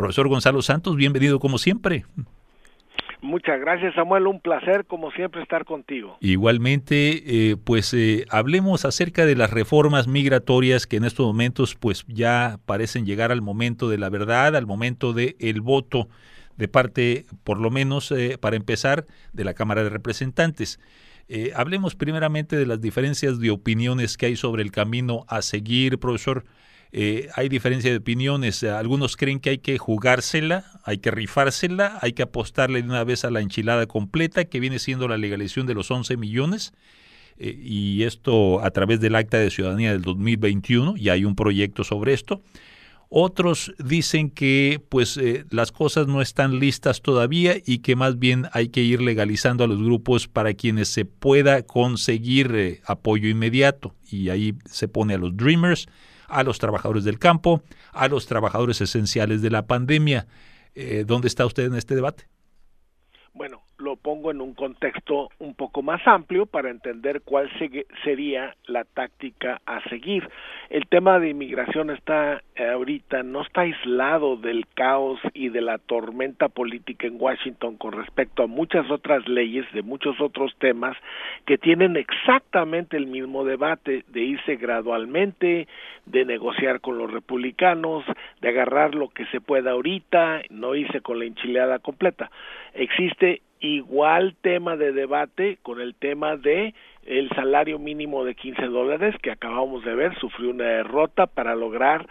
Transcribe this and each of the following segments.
Profesor Gonzalo Santos, bienvenido como siempre. Muchas gracias, Samuel, un placer como siempre estar contigo. Igualmente, hablemos acerca de las reformas migratorias que en estos momentos pues ya parecen llegar al momento de la verdad, al momento del voto de parte, por lo menos para empezar, de la Cámara de Representantes. Hablemos primeramente de las diferencias de opiniones que hay sobre el camino a seguir, profesor. Hay diferencia de opiniones. Algunos creen que hay que jugársela, hay que rifársela, hay que apostarle de una vez a la enchilada completa, que viene siendo la legalización de los 11 millones, y esto a través del Acta de Ciudadanía del 2021, y hay un proyecto sobre esto. Otros dicen que las cosas no están listas todavía y que más bien hay que ir legalizando a los grupos para quienes se pueda conseguir apoyo inmediato. Y ahí se pone a los Dreamers, a los trabajadores del campo, a los trabajadores esenciales de la pandemia. ¿Dónde está usted en este debate? Bueno, lo pongo en un contexto un poco más amplio para entender cuál sería la táctica a seguir. El tema de inmigración está ahorita, no está aislado del caos y de la tormenta política en Washington con respecto a muchas otras leyes, de muchos otros temas que tienen exactamente el mismo debate, de irse gradualmente, de negociar con los republicanos, de agarrar lo que se pueda ahorita, no irse con la enchilada completa. Existe igual tema de debate con el tema de el salario mínimo de $15 que acabamos de ver, sufrió una derrota para lograr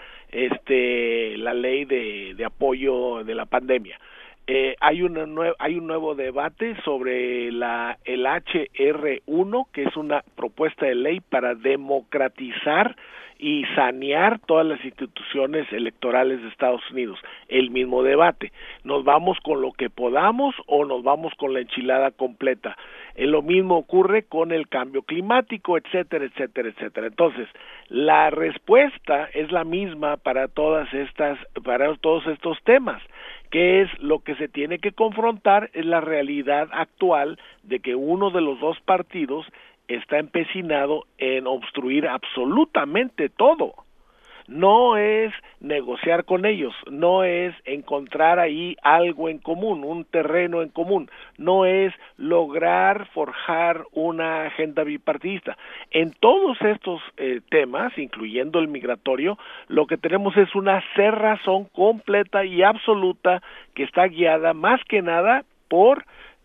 la ley de apoyo de la pandemia. Hay un nuevo debate sobre el HR1, que es una propuesta de ley para democratizar y sanear todas las instituciones electorales de Estados Unidos. El mismo debate. ¿Nos vamos con lo que podamos o nos vamos con la enchilada completa? Lo mismo ocurre con el cambio climático, etcétera, etcétera, etcétera. Entonces, la respuesta es la misma para todos estos temas. ¿Qué es lo que se tiene que confrontar? Es la realidad actual de que uno de los dos partidos está empecinado en obstruir absolutamente todo. No es negociar con ellos, no es encontrar ahí algo en común, un terreno en común, no es lograr forjar una agenda bipartidista. En todos estos temas, incluyendo el migratorio, lo que tenemos es una cerrazón completa y absoluta que está guiada más que nada por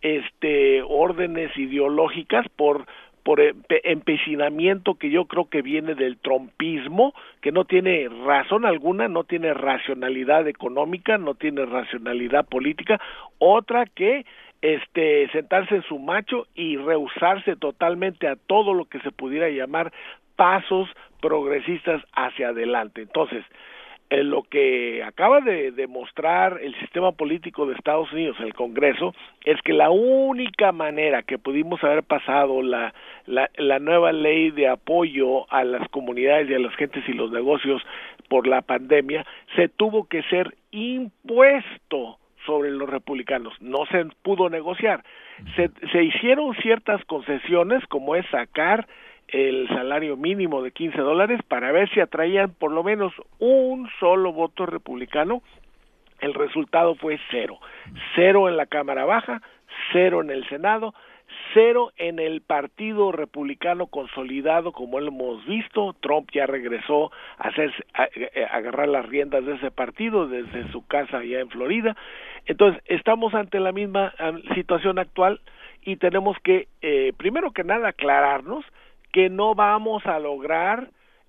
órdenes ideológicas, por empecinamiento que yo creo que viene del trumpismo, que no tiene razón alguna, no tiene racionalidad económica, no tiene racionalidad política, otra que sentarse en su macho y rehusarse totalmente a todo lo que se pudiera llamar pasos progresistas hacia adelante. Entonces, lo que acaba de demostrar el sistema político de Estados Unidos, el Congreso, es que la única manera que pudimos haber pasado la nueva ley de apoyo a las comunidades y a las gentes y los negocios por la pandemia, se tuvo que ser impuesto sobre los republicanos, no se pudo negociar. Se hicieron ciertas concesiones, como es sacar el salario mínimo de $15 para ver si atraían por lo menos un solo voto republicano. El resultado fue 0 en la Cámara Baja, 0 en el Senado, 0 en el Partido Republicano consolidado, como lo hemos visto. Trump ya regresó a agarrar las riendas de ese partido desde su casa allá en Florida. Entonces, estamos ante la misma situación actual y tenemos que, primero que nada, aclararnos que no vamos a lograr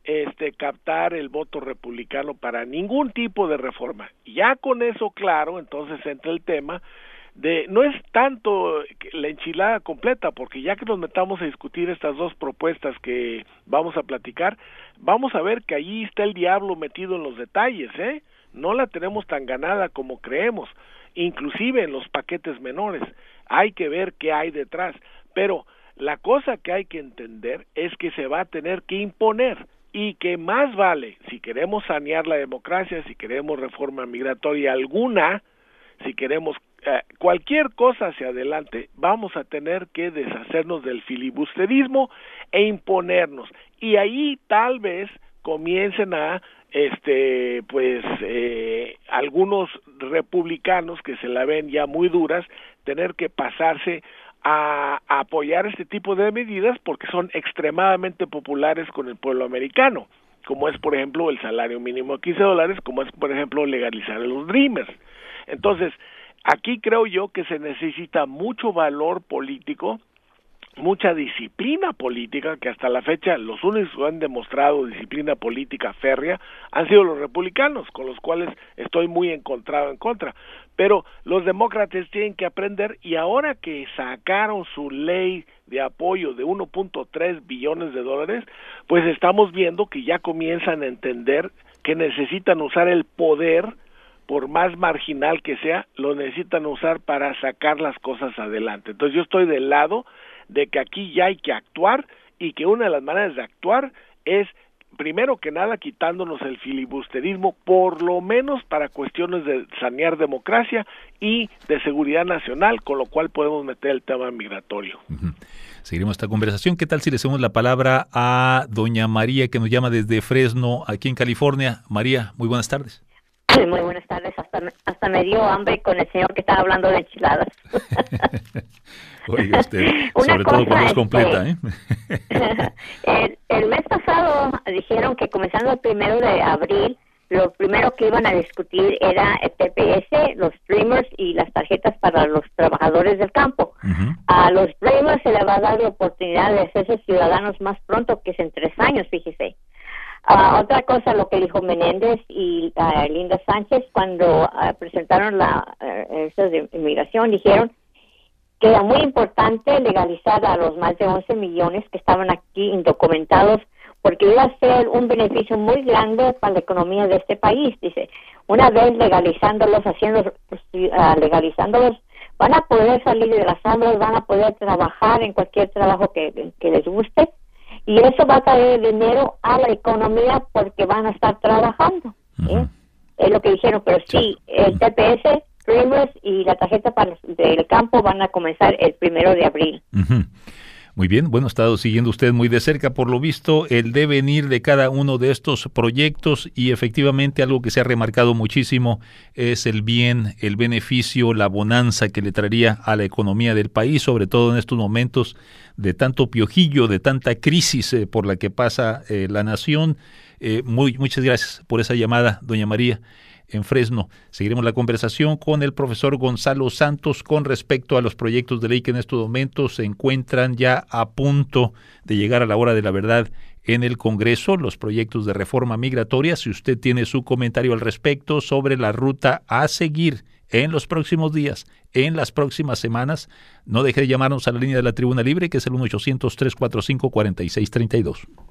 captar el voto republicano para ningún tipo de reforma. Ya con eso claro, entonces entra el tema de, no es tanto la enchilada completa, porque ya que nos metamos a discutir estas dos propuestas que vamos a platicar, vamos a ver que allí está el diablo metido en los detalles, no la tenemos tan ganada como creemos, inclusive en los paquetes menores, hay que ver qué hay detrás, pero la cosa que hay que entender es que se va a tener que imponer y que más vale, si queremos sanear la democracia, si queremos reforma migratoria alguna, si queremos cualquier cosa hacia adelante, vamos a tener que deshacernos del filibusterismo e imponernos. Y ahí tal vez comiencen a algunos republicanos, que se la ven ya muy duras, tener que pasarse a apoyar este tipo de medidas porque son extremadamente populares con el pueblo americano, como es, por ejemplo, el salario mínimo de $15, como es, por ejemplo, legalizar a los Dreamers. Entonces, aquí creo yo que se necesita mucho valor político, mucha disciplina política, que hasta la fecha los únicos que han demostrado disciplina política férrea han sido los republicanos, con los cuales estoy muy en contra, pero los demócratas tienen que aprender, y ahora que sacaron su ley de apoyo de 1.3 billones de dólares, pues estamos viendo que ya comienzan a entender que necesitan usar el poder, por más marginal que sea, lo necesitan usar para sacar las cosas adelante. Entonces yo estoy del lado de que aquí ya hay que actuar, y que una de las maneras de actuar es, primero que nada, quitándonos el filibusterismo, por lo menos para cuestiones de sanear democracia y de seguridad nacional, con lo cual podemos meter el tema migratorio. Seguiremos esta conversación. ¿Qué tal si le hacemos la palabra a doña María, que nos llama desde Fresno, aquí en California? María, muy buenas tardes. Muy buenas tardes. Hasta me dio hambre con el señor que estaba hablando de enchiladas. Oiga usted, sobre todo cuando es completa, ¿eh? El mes pasado dijeron que comenzando el 1 de abril, lo primero que iban a discutir era el TPS, los Dreamers y las tarjetas para los trabajadores del campo. A los Dreamers se les va a dar la oportunidad de hacerse ciudadanos más pronto, que es en 3 años, fíjese. Otra cosa, lo que dijo Menéndez y Linda Sánchez cuando presentaron eso de inmigración, dijeron que era muy importante legalizar a los más de 11 millones que estaban aquí indocumentados, porque iba a ser un beneficio muy grande para la economía de este país. Dice, una vez legalizándolos, legalizándolos, van a poder salir de las sombras, van a poder trabajar en cualquier trabajo que les guste, y eso va a traer dinero a la economía porque van a estar trabajando. Es lo que dijeron, pero sí, el TPS, Dreamers y la tarjeta del campo van a comenzar el 1 de abril. Muy bien, bueno, ha estado siguiendo usted muy de cerca, por lo visto, el devenir de cada uno de estos proyectos, y efectivamente algo que se ha remarcado muchísimo es el bien, el beneficio, la bonanza que le traería a la economía del país, sobre todo en estos momentos de tanto piojillo, de tanta crisis por la que pasa la nación. Muchas gracias por esa llamada, doña María, en Fresno. Seguiremos la conversación con el profesor Gonzalo Santos con respecto a los proyectos de ley que en estos momentos se encuentran ya a punto de llegar a la hora de la verdad en el Congreso, los proyectos de reforma migratoria. Si usted tiene su comentario al respecto sobre la ruta a seguir en los próximos días, en las próximas semanas, no deje de llamarnos a la línea de la Tribuna Libre, que es el 1-800-345-4632.